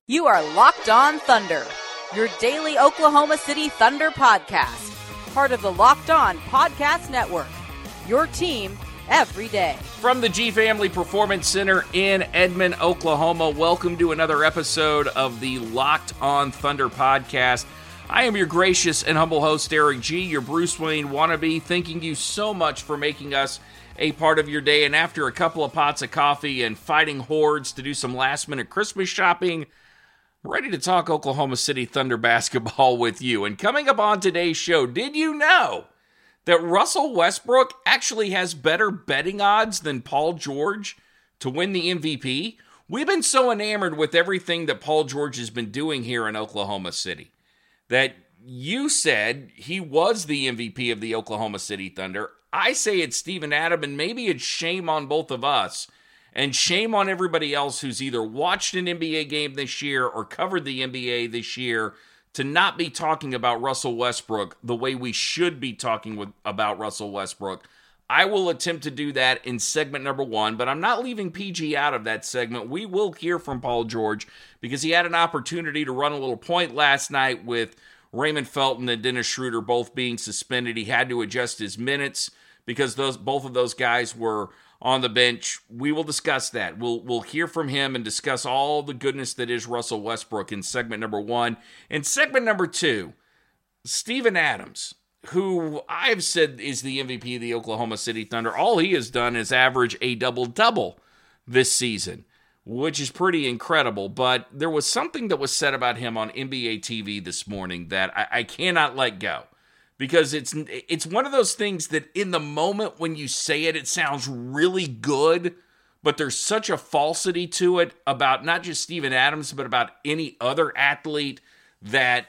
You are Locked On Thunder, your daily Oklahoma City Thunder podcast. Part of the Locked On Podcast Network, your team every day. From the G Family Performance Center in Edmond, Oklahoma, welcome to another episode of the Locked On Thunder podcast. I am your gracious and humble host, Eric G., your Bruce Wayne wannabe, thanking you so much for making us a part of your day. And after a couple of pots of coffee and fighting hordes to do some last-minute Christmas shopping, ready to talk Oklahoma City Thunder basketball with you. And coming up on today's show, did you know that Russell Westbrook actually has better betting odds than Paul George to win the MVP? We've been so enamored with everything that Paul George has been doing here in Oklahoma City that you said he was the MVP of the Oklahoma City Thunder. I say it's Steven Adams, and maybe it's shame on both of us. And shame on everybody else who's either watched an NBA game this year or covered the NBA this year to not be talking about Russell Westbrook the way we should be talking about Russell Westbrook. I will attempt to do that in segment number 1, but I'm not leaving PG out of that segment. We will hear from Paul George because he had an opportunity to run a little point last night with Raymond Felton and Dennis Schroeder both being suspended. He had to adjust his minutes because both of those guys were on the bench. We will discuss that. We'll hear from him and discuss all the goodness that is Russell Westbrook in segment number 1. In segment number 2, Steven Adams, who I've said is the MVP of the Oklahoma City Thunder. All he has done is average a double-double this season, which is pretty incredible. But there was something that was said about him on NBA TV this morning that I cannot let go. Because it's one of those things that in the moment when you say it, it sounds really good, but there's such a falsity to it about not just Steven Adams, but about any other athlete that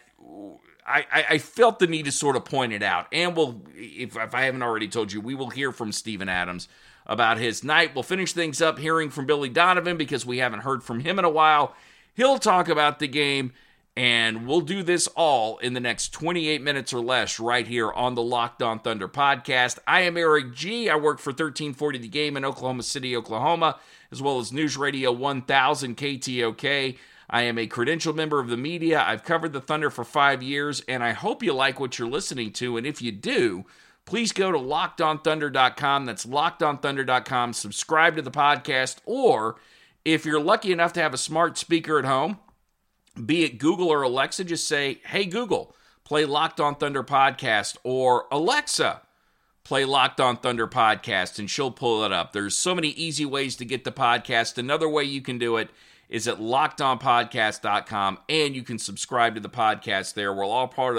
I felt the need to sort of point it out. And if I haven't already told you, we will hear from Steven Adams about his night. We'll finish things up hearing from Billy Donovan because we haven't heard from him in a while. He'll talk about the game. And we'll do this all in the next 28 minutes or less right here on the Locked On Thunder podcast. I am Eric G. I work for 1340 The Game in Oklahoma City, Oklahoma, as well as News Radio 1000 KTOK. I am a credentialed member of the media. I've covered the Thunder for 5 years, and I hope you like what you're listening to. And if you do, please go to LockedOnThunder.com. That's LockedOnThunder.com. Subscribe to the podcast, or if you're lucky enough to have a smart speaker at home, be it Google or Alexa, just say, hey, Google, play Locked On Thunder podcast, or Alexa, play Locked On Thunder podcast, and she'll pull it up. There's so many easy ways to get the podcast. Another way you can do it is at LockedOnPodcast.com, and you can subscribe to the podcast there. We're all part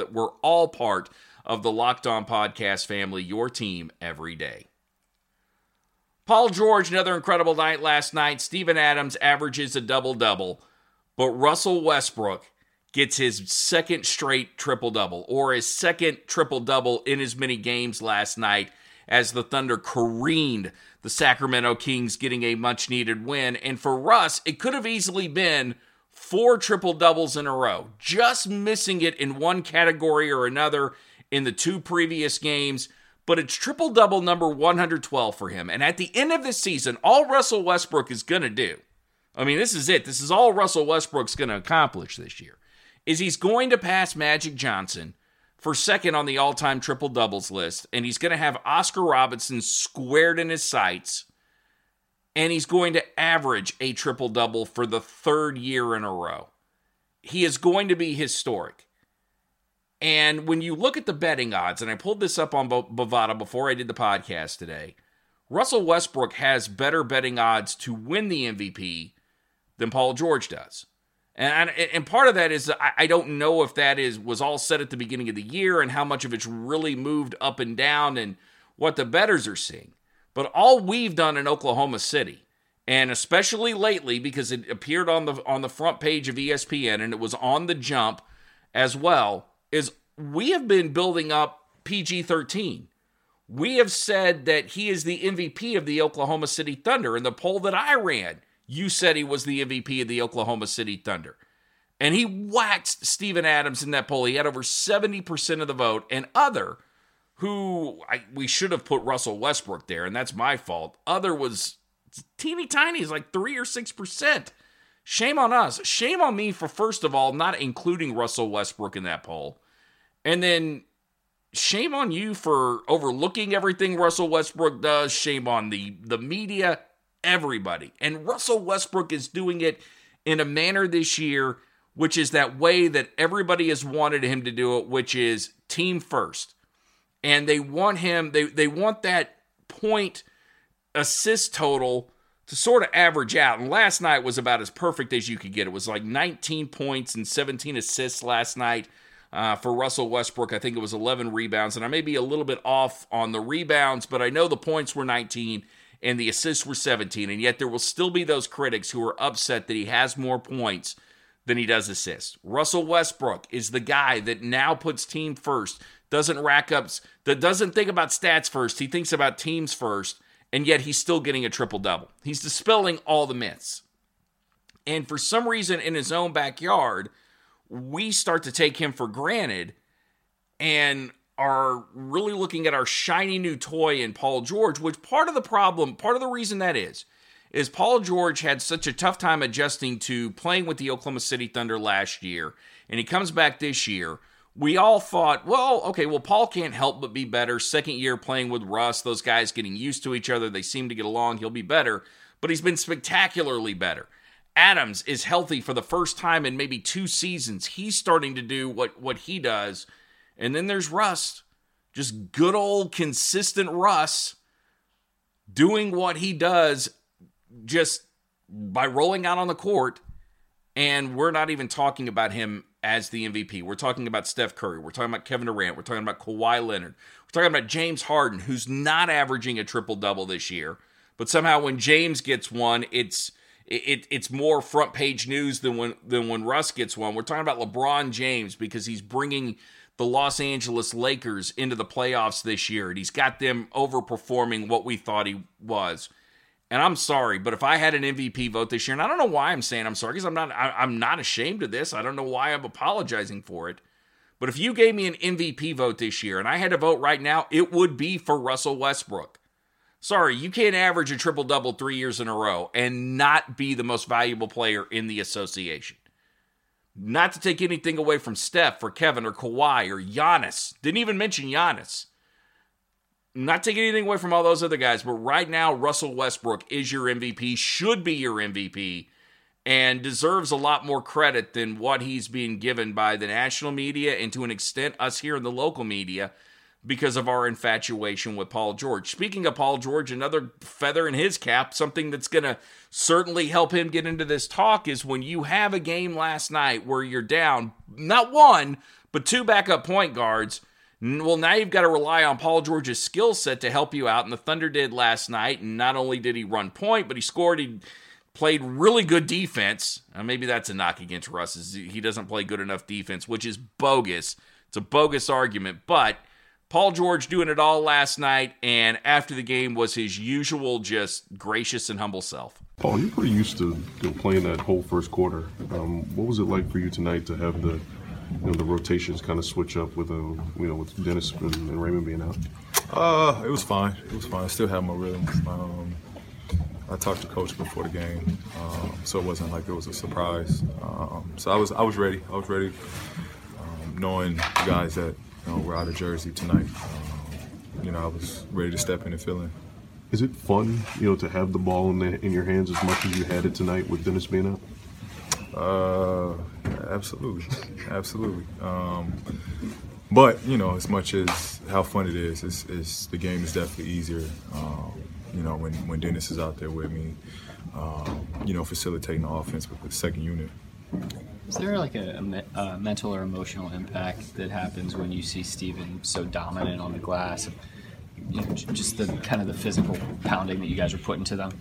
of the Locked On Podcast family, your team every day. Paul George, another incredible night last night. Steven Adams averages a double-double. But Russell Westbrook gets his second straight triple-double, or his second triple-double in as many games last night as the Thunder careened the Sacramento Kings, getting a much-needed win. And for Russ, it could have easily been 4 triple-doubles in a row, just missing it in one category or another in the 2 previous games. But it's triple-double number 112 for him. And at the end of the season, all Russell Westbrook is going to do, I mean, this is it. This is all Russell Westbrook's going to accomplish this year, is he's going to pass Magic Johnson for second on the all-time triple-doubles list, and he's going to have Oscar Robertson squared in his sights, and he's going to average a triple-double for the 3rd year in a row. He is going to be historic. And when you look at the betting odds, and I pulled this up on Bovada before I did the podcast today, Russell Westbrook has better betting odds to win the MVP than Paul George does. And part of that is I don't know if that was all set at the beginning of the year and how much of it's really moved up and down and what the bettors are seeing. But all we've done in Oklahoma City, and especially lately because it appeared on the front page of ESPN and it was on the jump as well, is we have been building up PG-13. We have said that he is the MVP of the Oklahoma City Thunder. In the poll that I ran, you said he was the MVP of the Oklahoma City Thunder. And he waxed Steven Adams in that poll. He had over 70% of the vote. And other, we should have put Russell Westbrook there, and that's my fault. Other was teeny tiny. It's like 3 or 6%. shame on us. Shame on me for, first of all, not including Russell Westbrook in that poll. And then shame on you for overlooking everything Russell Westbrook does. Shame on the media, everybody. And Russell Westbrook is doing it in a manner this year, which is that way that everybody has wanted him to do it, which is team first. And they want him, they want that point assist total to sort of average out. And last night was about as perfect as you could get. It was like 19 points and 17 assists last night for Russell Westbrook. I think it was 11 rebounds. And I may be a little bit off on the rebounds, but I know the points were 19 and the assists were 17. And yet there will still be those critics who are upset that he has more points than he does assists. Russell Westbrook is the guy that now puts team first, doesn't rack up, that doesn't think about stats first. He thinks about teams first, and yet he's still getting a triple-double. He's dispelling all the myths. And for some reason in his own backyard, we start to take him for granted and are really looking at our shiny new toy in Paul George, which part of the problem, part of the reason that is Paul George had such a tough time adjusting to playing with the Oklahoma City Thunder last year, and he comes back this year. We all thought, well, Paul can't help but be better. Second year playing with Russ, those guys getting used to each other, they seem to get along, he'll be better. But he's been spectacularly better. Adams is healthy for the first time in maybe 2 seasons. He's starting to do what he does. And then there's Russ, just good old consistent Russ, doing what he does just by rolling out on the court, and we're not even talking about him as the MVP. We're talking about Steph Curry. We're talking about Kevin Durant. We're talking about Kawhi Leonard. We're talking about James Harden, who's not averaging a triple-double this year, but somehow when James gets one, it's more front-page news than when Russ gets one. We're talking about LeBron James because he's bringing the Los Angeles Lakers into the playoffs this year, and he's got them overperforming what we thought he was. And I'm sorry, but if I had an MVP vote this year, and I don't know why I'm saying I'm sorry, because I'm not ashamed of this. I don't know why I'm apologizing for it. But if you gave me an MVP vote this year, and I had to vote right now, it would be for Russell Westbrook. Sorry, you can't average a triple-double 3 years in a row and not be the most valuable player in the association. Not to take anything away from Steph or Kevin or Kawhi or Giannis. Didn't even mention Giannis. Not taking anything away from all those other guys, but right now, Russell Westbrook is your MVP, should be your MVP, and deserves a lot more credit than what he's being given by the national media and to an extent us here in the local media because of our infatuation with Paul George. Speaking of Paul George, another feather in his cap, something that's going to certainly help him get into this talk is when you have a game last night where you're down, not one, but 2 backup point guards. Well, now you've got to rely on Paul George's skill set to help you out, and the Thunder did last night, and not only did he run point, but he scored, he played really good defense. Maybe that's a knock against Russ, is he doesn't play good enough defense, which is bogus. It's a bogus argument, but Paul George doing it all last night, and after the game was his usual just gracious and humble self. Paul, you're pretty used to playing that whole first quarter. What was it like for you tonight to have the rotations kind of switch up with with Dennis and Raymond being out? It was fine. I still have my rhythm. I talked to Coach before the game, so it wasn't like it was a surprise. So I was ready. Knowing the guys that were out of Jersey tonight, I was ready to step in and fill in. Is it fun, to have the ball in your hands as much as you had it tonight with Dennis being out? Absolutely. But as much as how fun it is the game is definitely easier. When Dennis is out there with me, facilitating the offense with the second unit. Is there like a mental or emotional impact that happens when you see Steven so dominant on the glass? Just the kind of the physical pounding that you guys are putting to them.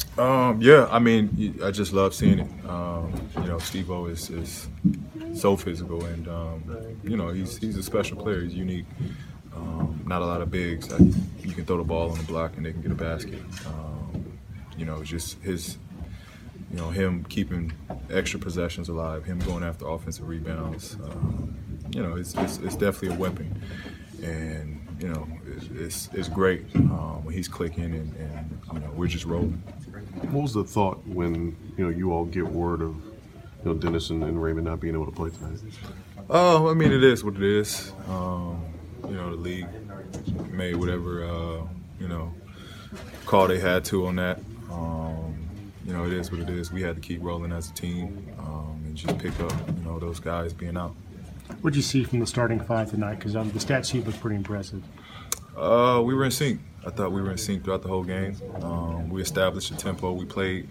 I just love seeing it. Steve-O is so physical, and he's a special player. He's unique. Not a lot of bigs that you can throw the ball on the block and they can get a basket. Just his, him keeping extra possessions alive, him going after offensive rebounds. It's definitely a weapon, and it's great when he's clicking and we're just rolling. What was the thought when you all get word of Dennis and Raymond not being able to play tonight? I mean, it is what it is. The league made whatever call they had to on that. It is what it is. We had to keep rolling as a team and just pick up those guys being out. What did you see from the starting five tonight? Because the stat sheet was pretty impressive. We were in sync. I thought we were in sync throughout the whole game. We established a tempo. We played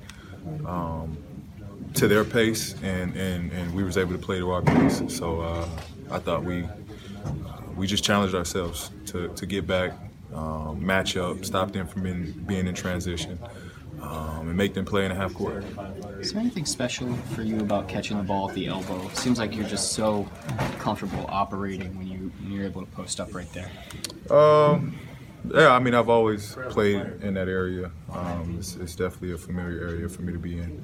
to their pace, and we was able to play to our pace. So I thought we just challenged ourselves to get back, match up, stop them from being in transition, and make them play in a half court. Is there anything special for you about catching the ball at the elbow? It seems like you're just so comfortable operating when you're able to post up right there. Yeah, I mean, I've always played in that area. It's definitely a familiar area for me to be in.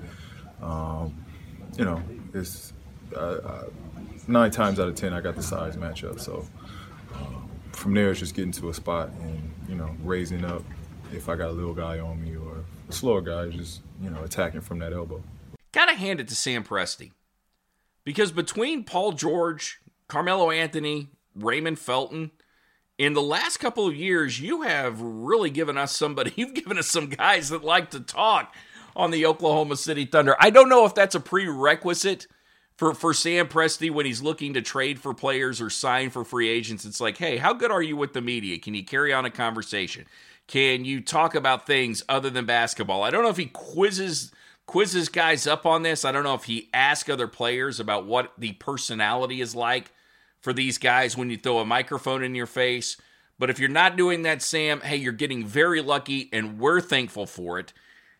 It's 9 times out of 10 I got the size matchup. So from there, it's just getting to a spot and raising up if I got a little guy on me or a slower guy, just attacking from that elbow. Gotta hand it to Sam Presti, because between Paul George, Carmelo Anthony, Raymond Felton, in the last couple of years, you have really given us you've given us some guys that like to talk on the Oklahoma City Thunder. I don't know if that's a prerequisite for Sam Presti when he's looking to trade for players or sign for free agents. It's like, hey, how good are you with the media? Can you carry on a conversation? Can you talk about things other than basketball? I don't know if he quizzes guys up on this. I don't know if he asks other players about what the personality is like for these guys when you throw a microphone in your face. But if you're not doing that, Sam, hey, you're getting very lucky, and we're thankful for it.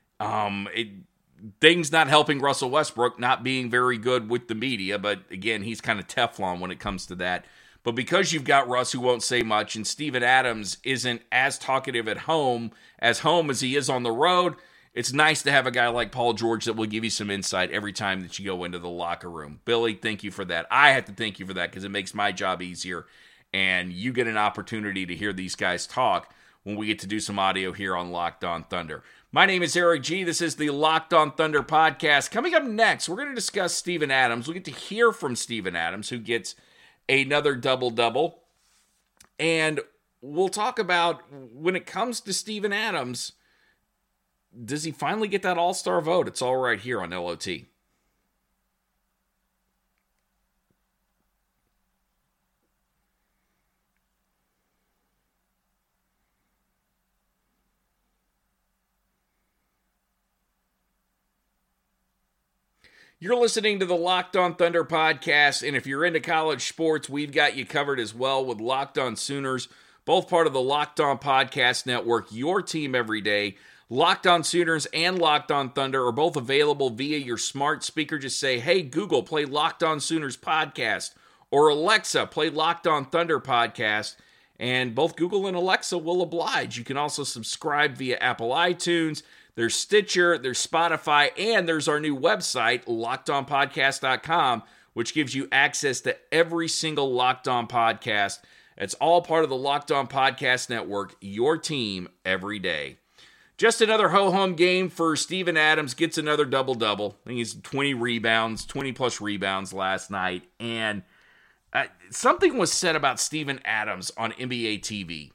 Things not helping Russell Westbrook not being very good with the media, but again, he's kind of Teflon when it comes to that. But because you've got Russ who won't say much, and Steven Adams isn't as talkative at home as he is on the road, it's nice to have a guy like Paul George that will give you some insight every time that you go into the locker room. Billy, thank you for that. I have to thank you for that because it makes my job easier, and you get an opportunity to hear these guys talk when we get to do some audio here on Locked On Thunder. My name is Eric G. This is the Locked On Thunder podcast. Coming up next, we're going to discuss Steven Adams. We'll get to hear from Steven Adams, who gets another double-double. And we'll talk about, when it comes to Steven Adams, does he finally get that all-star vote? It's all right here on LOT. You're listening to the Locked On Thunder podcast, and if you're into college sports, we've got you covered as well with Locked On Sooners, both part of the Locked On Podcast Network, your team every day. Locked On Sooners and Locked On Thunder are both available via your smart speaker. Just say, hey, Google, play Locked On Sooners podcast, or Alexa, play Locked On Thunder podcast, and both Google and Alexa will oblige. You can also subscribe via Apple iTunes. There's Stitcher, there's Spotify, and there's our new website, LockedOnPodcast.com, which gives you access to every single Locked On podcast. It's all part of the Locked On Podcast Network, your team every day. Just another ho-hum game for Steven Adams, gets another double-double. I think he's 20-plus rebounds last night. And something was said about Steven Adams on NBA TV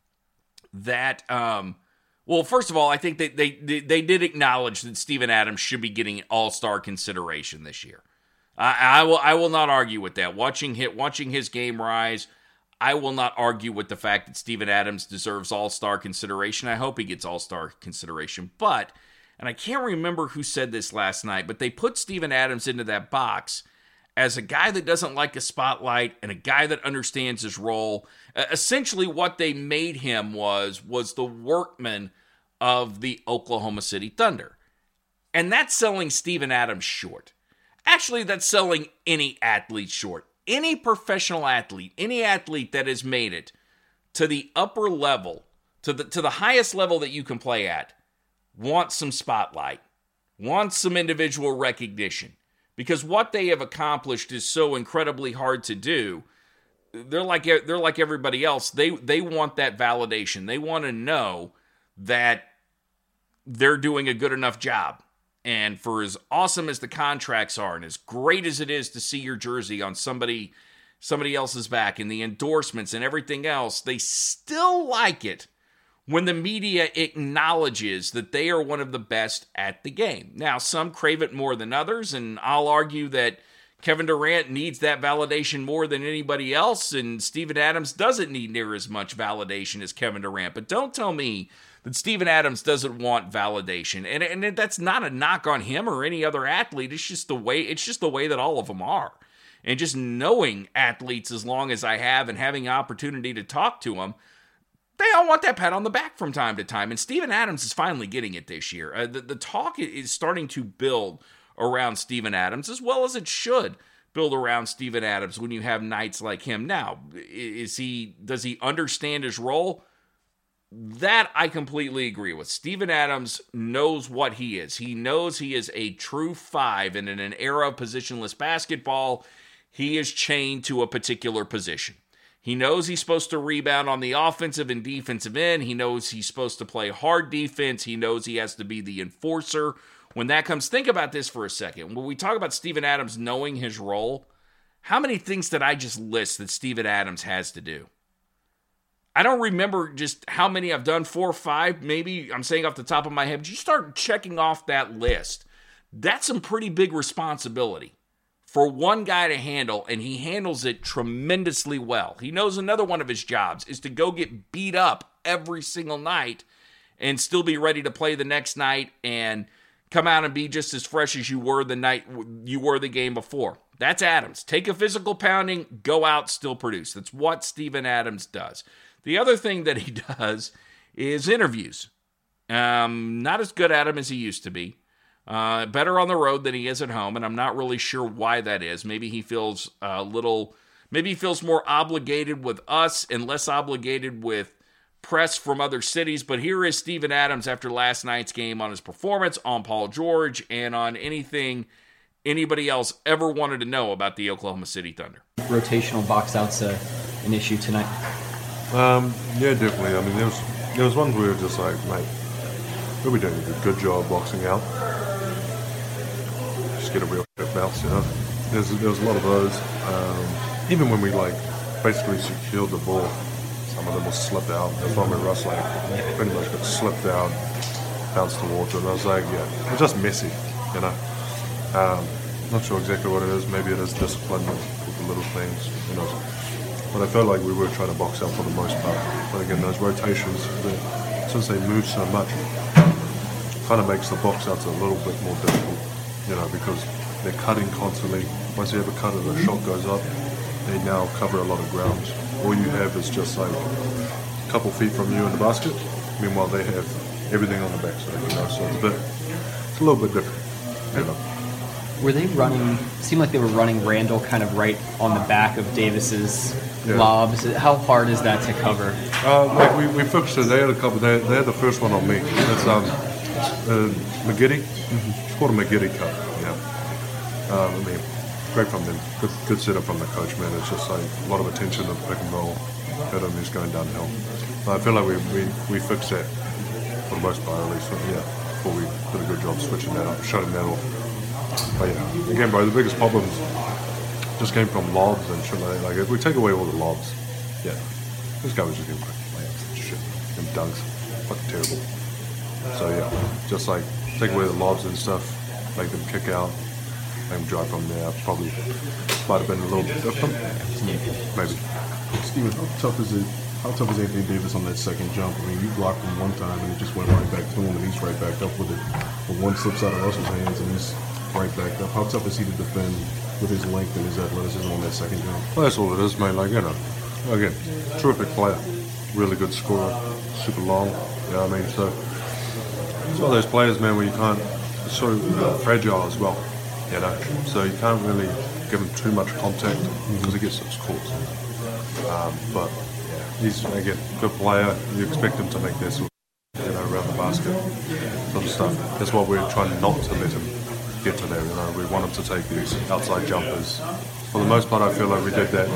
that... Well, first of all, I think they did acknowledge that Steven Adams should be getting all-star consideration this year. I will not argue with that. Watching his game rise, I will not argue with the fact that Steven Adams deserves all-star consideration. I hope he gets all-star consideration. But, and I can't remember who said this last night, but they put Steven Adams into that box as a guy that doesn't like a spotlight and a guy that understands his role. Essentially what they made him was the workman of the Oklahoma City Thunder. And that's selling Steven Adams short. Actually, that's selling any athlete short. Any professional athlete, any athlete that has made it to the upper level, to the highest level that you can play at, wants some spotlight, wants some individual recognition. Because what they have accomplished is so incredibly hard to do. They're like everybody else. They want that validation. They want to know that they're doing a good enough job. And for as awesome as the contracts are and as great as it is to see your jersey on somebody else's back and the endorsements and everything else, they still like it when the media acknowledges that they are one of the best at the game. Now, some crave it more than others, and I'll argue that Kevin Durant needs that validation more than anybody else, and Steven Adams doesn't need near as much validation as Kevin Durant. But don't tell me that Steven Adams doesn't want validation, and that's not a knock on him or any other athlete. It's just the way that all of them are. And just knowing athletes as long as I have and having an opportunity to talk to them, they all want that pat on the back from time to time. And Steven Adams is finally getting it this year. The talk is starting to build around Steven Adams, as well as it should build around Steven Adams when you have nights like him. Now, does he understand his role? That I completely agree with. Steven Adams knows what he is. He knows he is a true 5, and in an era of positionless basketball, he is chained to a particular position. He knows he's supposed to rebound on the offensive and defensive end. He knows he's supposed to play hard defense. He knows he has to be the enforcer. When that comes, think about this for a second. When we talk about Steven Adams knowing his role, how many things did I just list that Steven Adams has to do? I don't remember just how many I've done, 4 or 5, maybe I'm saying off the top of my head. But you start checking off that list. That's some pretty big responsibility for one guy to handle, and he handles it tremendously well. He knows another one of his jobs is to go get beat up every single night and still be ready to play the next night and come out and be just as fresh as you were the night you were the game before. That's Adams. Take a physical pounding, go out, still produce. That's what Steven Adams does. The other thing that he does is interviews. Not as good at them as he used to be. Better on the road than he is at home, and I'm not really sure why that is. Maybe he feels more obligated with us and less obligated with press from other cities. But here is Steven Adams after last night's game on his performance, on Paul George, and on anything anybody else ever wanted to know about the Oklahoma City Thunder. Rotational box out's an issue tonight. Yeah, definitely. I mean, there was one where we were just like, mate, we're doing a good job boxing out. Just get a real quick bounce, you know. There was a lot of those. Even when we basically secured the ball, some of them will slip out. That's one where Russ pretty much got slipped out, bounced towards it. And I was like, yeah, it's just messy, you know. Not sure exactly what it is. Maybe it is discipline with the little things, you know. But I felt like we were trying to box out for the most part. But again, those rotations, since they move so much, kind of makes the box outs a little bit more difficult, you know, because they're cutting constantly. Once you have a cut and the shot goes up, they now cover a lot of ground. All you have is just like a couple feet from you in the basket. Meanwhile, they have everything on the backside, you know. So it's a little bit different, you know. Were they running? Seemed like they were running Randall kind of right on the back of Davis's lobs. How hard is that to cover? We fixed it. They had a couple. They had the first one on me. That's McGiddy. It's called a McGiddy cut. Yeah. I mean, great from them. Good setup from the coach, man. It's just like a lot of attention to the pick and roll. Hit him, he's going downhill. I feel like we fixed that for the most part, at least. Yeah. Before we did a good job switching that up, shutting that off. But yeah, again, bro, the biggest problems just came from lobs and shit. Like, if we take away all the lobs, yeah, this guy was just getting layups and shit and dunks. Fucking terrible. So yeah, just like take away the lobs and stuff, make them kick out, make them drive from there. Probably might have been a little different. Maybe. Steven, how tough is Anthony Davis on that second jump? I mean, you blocked him one time and it just went right back to him, and he's right back up with it. But one slips out of Russell's hands and he's right back up. How tough is he to defend with his length and his athleticism on that second jump? Well, that's all it is, mate. Like, you know, again, terrific player, really good scorer, super long. You know what I mean? So it's one of those players, man, where you can't. It's so fragile as well, you know. So you can't really give him too much contact because he gets those calls. But he's again good player. You expect him to make this, you know, around the basket, sort of stuff. That's why we're trying not to let him get to there. You know, we want him to take these outside jumpers. For the most part, I feel like we did that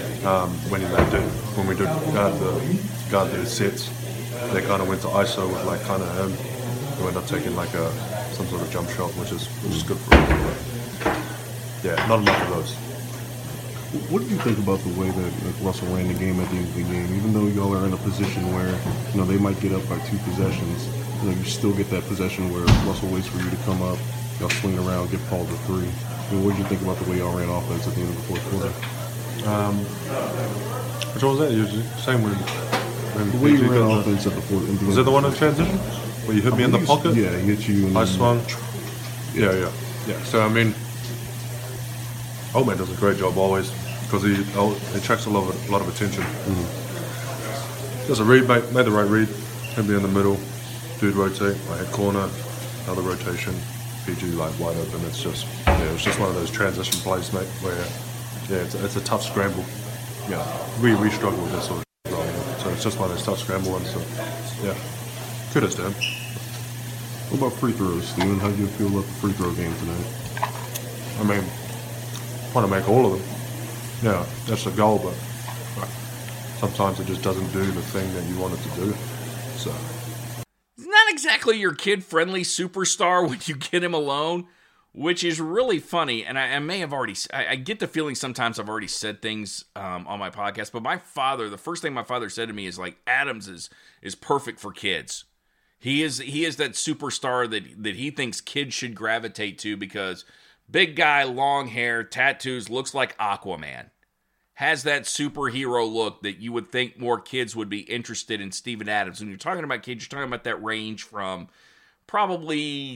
when we did guard the sets. They kind of went to ISO with like kind of him he'll end up taking like some sort of jump shot, which is good for him. But yeah, not enough of those. What did you think about the way that Russell ran the game at the end of the game? Even though y'all are in a position where they might get up by 2 possessions, you still get that possession where Russell waits for you to come up, y'all swing around, get Paul to 3. What did you think about the way y'all ran offense at the end of the fourth quarter? Which one was that? You were saying when the way you ran offense at the fourth. Was it the one in transition where you hit me in the pocket? Yeah, he hit you. I swung. Yeah. So I mean, Old Man does a great job always because he attracts a lot of attention. Mm-hmm. Does a read, made the right read, hit me in the middle, dude rotate, I hit corner, another rotation, PG like wide open. It's just one of those transition plays, mate, where it's a tough scramble. Yeah, we struggle with this sort of stuff, so it's just one of those tough scramble ones. So yeah, kudos to him. What about free throws, Steven? How do you feel about the free throw game tonight? I mean, want to make all of them. Yeah, that's the goal, but sometimes it just doesn't do the thing that you want it to do. So, he's not exactly your kid-friendly superstar when you get him alone, which is really funny. And I may have already, I get the feeling sometimes I've already said things on my podcast, but the first thing my father said to me is like, Adams is perfect for kids. He is that superstar that he thinks kids should gravitate to because big guy, long hair, tattoos, looks like Aquaman. Has that superhero look that you would think more kids would be interested in Steven Adams. When you're talking about kids, you're talking about that range from probably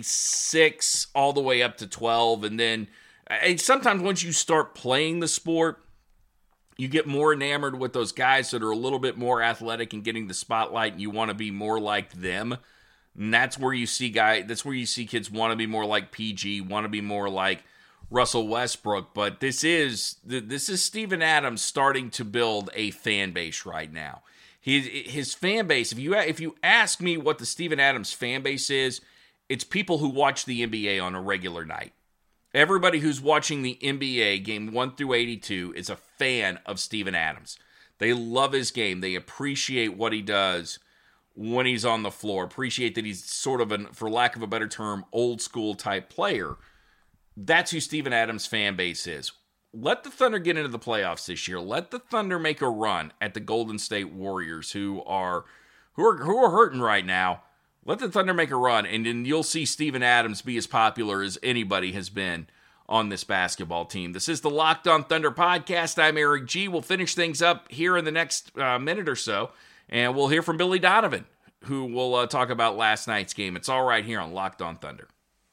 6 all the way up to 12. And then sometimes once you start playing the sport, you get more enamored with those guys that are a little bit more athletic and getting the spotlight, and you want to be more like them. And that's where you see kids want to be more like PG, want to be more like Russell Westbrook. But this is Steven Adams starting to build a fan base right now. His fan base, if you ask me what the Steven Adams fan base is, it's people who watch the NBA on a regular night. Everybody who's watching the NBA game 1 through 82 is a fan of Steven Adams. They love his game. They appreciate what he does when he's on the floor. Appreciate that he's sort of for lack of a better term, old school type player. That's who Steven Adams' fan base is. Let the Thunder get into the playoffs this year. Let the Thunder make a run at the Golden State Warriors, who are hurting right now. Let the Thunder make a run, and then you'll see Steven Adams be as popular as anybody has been on this basketball team. This is the Locked On Thunder podcast. I'm Eric G. We'll finish things up here in the next minute or so, and we'll hear from Billy Donovan, who will talk about last night's game. It's all right here on Locked On Thunder.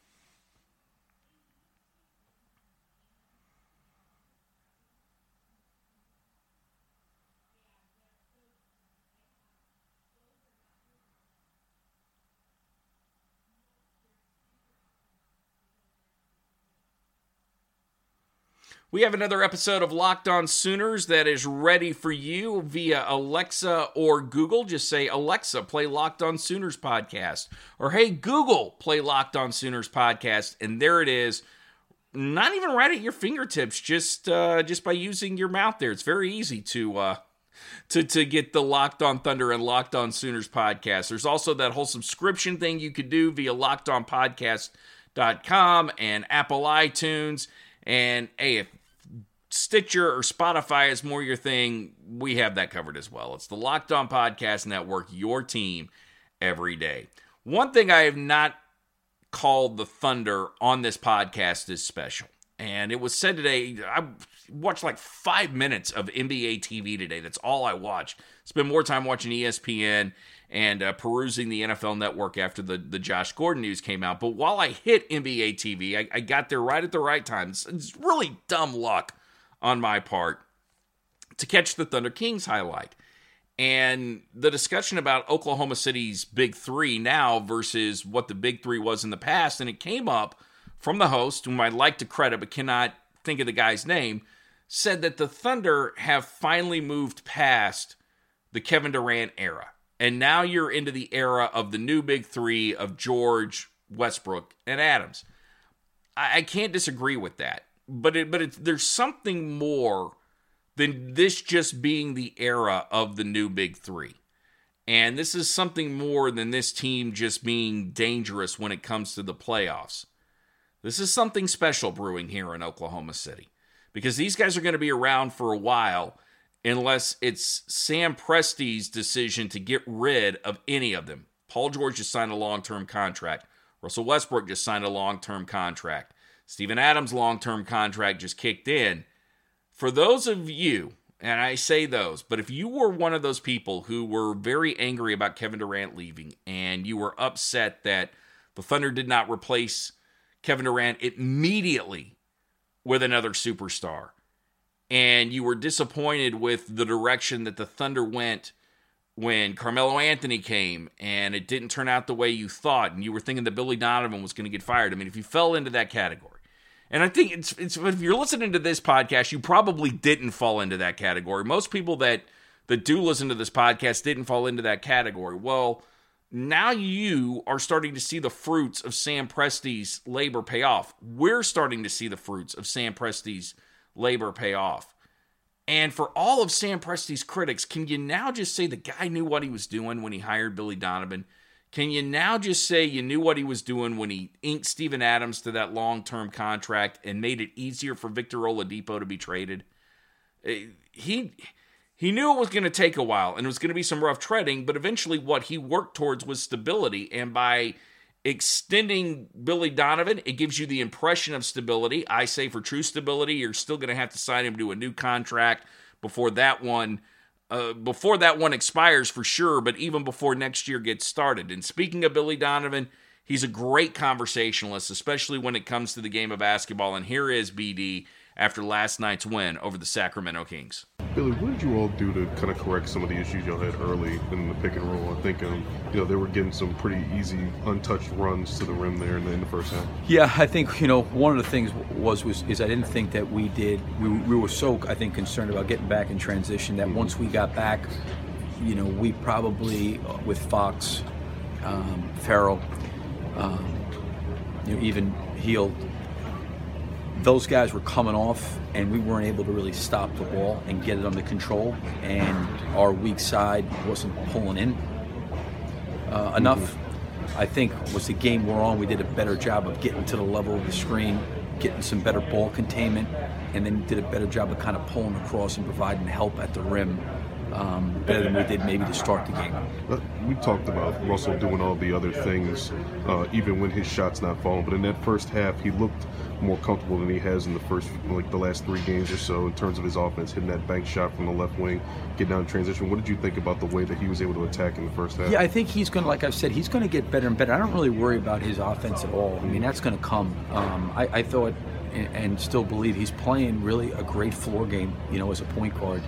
We have another episode of Locked On Sooners that is ready for you via Alexa or Google. Just say, Alexa, play Locked On Sooners podcast. Or, hey, Google, play Locked On Sooners podcast. And there it is. Not even right at your fingertips, just by using your mouth there. It's very easy to get the Locked On Thunder and Locked On Sooners podcast. There's also that whole subscription thing you could do via LockedOnPodcast.com and Apple iTunes. And, hey, if Stitcher or Spotify is more your thing, we have that covered as well. It's the Locked On Podcast Network, your team every day. One thing I have not called the Thunder on this podcast is special. And it was said today, I watched like 5 minutes of NBA TV today. That's all I watched. Spent more time watching ESPN and perusing the NFL Network after the Josh Gordon news came out. But while I hit NBA TV, I got there right at the right time. It's really dumb luck on my part to catch the Thunder Kings highlight. And the discussion about Oklahoma City's Big Three now versus what the Big Three was in the past, and it came up from the host, whom I'd like to credit but cannot think of the guy's name, said that the Thunder have finally moved past the Kevin Durant era. And now you're into the era of the new Big Three of George, Westbrook, and Adams. I can't disagree with that. But there's something more than this just being the era of the new Big Three. And this is something more than this team just being dangerous when it comes to the playoffs. This is something special brewing here in Oklahoma City, because these guys are going to be around for a while unless it's Sam Presti's decision to get rid of any of them. Paul George just signed a long-term contract. Russell Westbrook just signed a long-term contract. Steven Adams' long-term contract just kicked in. For those of you, and I say those, but if you were one of those people who were very angry about Kevin Durant leaving and you were upset that the Thunder did not replace Kevin Durant immediately with another superstar, and you were disappointed with the direction that the Thunder went when Carmelo Anthony came and it didn't turn out the way you thought, and you were thinking that Billy Donovan was going to get fired. I mean, if you fell into that category, and I think it's if you're listening to this podcast, you probably didn't fall into that category. Most people that do listen to this podcast didn't fall into that category. Well, now you are starting to see the fruits of Sam Presti's labor pay off. We're starting to see the fruits of Sam Presti's labor pay off. And for all of Sam Presti's critics, can you now just say the guy knew what he was doing when he hired Billy Donovan? Can you now just say you knew what he was doing when he inked Steven Adams to that long-term contract and made it easier for Victor Oladipo to be traded? He knew it was going to take a while and it was going to be some rough treading, but eventually what he worked towards was stability. And by extending Billy Donovan, it gives you the impression of stability. I say for true stability, you're still going to have to sign him to a new contract before that one expires for sure, but even before next year gets started. And speaking of Billy Donovan, he's a great conversationalist, especially when it comes to the game of basketball. And here is BD after last night's win over the Sacramento Kings. Billy, what did you all do to kind of correct some of the issues y'all had early in the pick and roll? I think they were getting some pretty easy, untouched runs to the rim there in the first half. Yeah, I think one of the things is I didn't think that we were so, I think, concerned about getting back in transition that once we got back, we probably with Fox, Farrell, even Hield, those guys were coming off, and we weren't able to really stop the ball and get it under control, and our weak side wasn't pulling in enough. I think was the game we're on, we did a better job of getting to the level of the screen, getting some better ball containment, and then did a better job of kind of pulling across and providing help at the rim. Better than we did maybe to start the game. We talked about Russell doing all the other things, even when his shot's not falling. But in that first half, he looked more comfortable than he has in the last 3 games or so in terms of his offense, hitting that bank shot from the left wing, getting down in transition. What did you think about the way that he was able to attack in the first half? Yeah, I think he's going to, like I've said, he's going to get better and better. I don't really worry about his offense at all. I mean, that's going to come. I thought and still believe he's playing really a great floor game, as a point guard.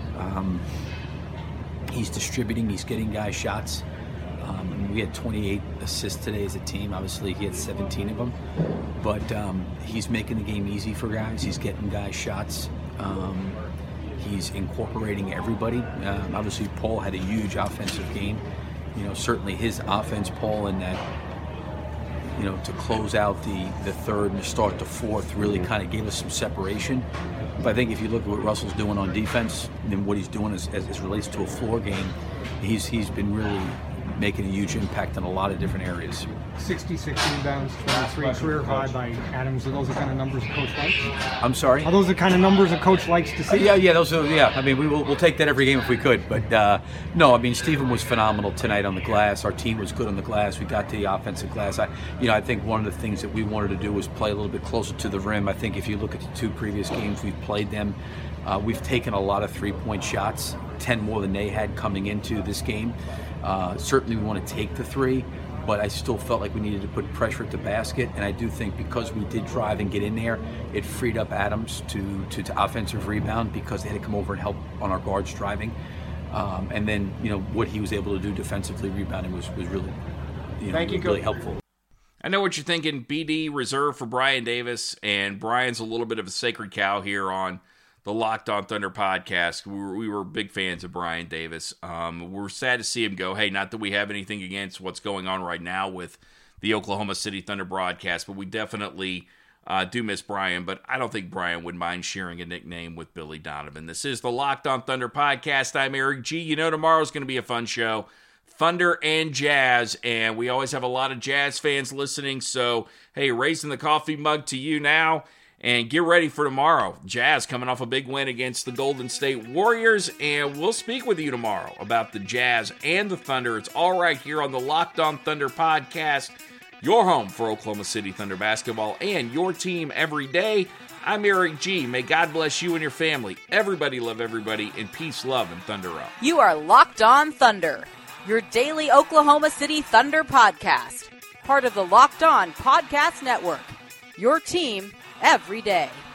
He's distributing, he's getting guys shots. We had 28 assists today as a team. Obviously, he had 17 of them. But he's making the game easy for guys. He's getting guys shots. He's incorporating everybody. Obviously, Paul had a huge offensive game. Certainly his offense, Paul, in that, to close out the third and to start the fourth really kind of gave us some separation. But I think if you look at what Russell's doing on defense and what he's doing as relates to a floor game, he's been really making a huge impact in a lot of different areas. 66 rebounds, 23 career high by Adams. Are those the kind of numbers a coach likes? I'm sorry? Are those the kind of numbers a coach likes to see? Those are, I mean, we'll take that every game if we could. But no, I mean, Steven was phenomenal tonight on the glass. Our team was good on the glass. We got to the offensive glass. I think one of the things that we wanted to do was play a little bit closer to the rim. I think if you look at the 2 previous games we've played them, we've taken a lot of 3-point shots, 10 more than they had coming into this game. Certainly we want to take the 3, but I still felt like we needed to put pressure at the basket, and I do think because we did drive and get in there, it freed up Adams to offensive rebound because they had to come over and help on our guards driving. And then, what he was able to do defensively rebounding was really, really helpful. I know what you're thinking. BD reserved for Brian Davis, and Brian's a little bit of a sacred cow here on the Locked On Thunder podcast. We were big fans of Brian Davis. We're sad to see him go. Hey, not that we have anything against what's going on right now with the Oklahoma City Thunder broadcast, but we definitely do miss Brian. But I don't think Brian would mind sharing a nickname with Billy Donovan. This is the Locked On Thunder podcast. I'm Eric G. Tomorrow's going to be a fun show. Thunder and Jazz, and we always have a lot of Jazz fans listening, so hey, raising the coffee mug to you now, and get ready for tomorrow. Jazz coming off a big win against the Golden State Warriors, and we'll speak with you tomorrow about the Jazz and the Thunder. It's all right here on the Locked On Thunder podcast, your home for Oklahoma City Thunder basketball and your team every day. I'm Eric G. May God bless you and your family. Everybody love everybody, and peace, love, and Thunder up. You are Locked On Thunder, your daily Oklahoma City Thunder podcast. Part of the Locked On Podcast Network, your team every day.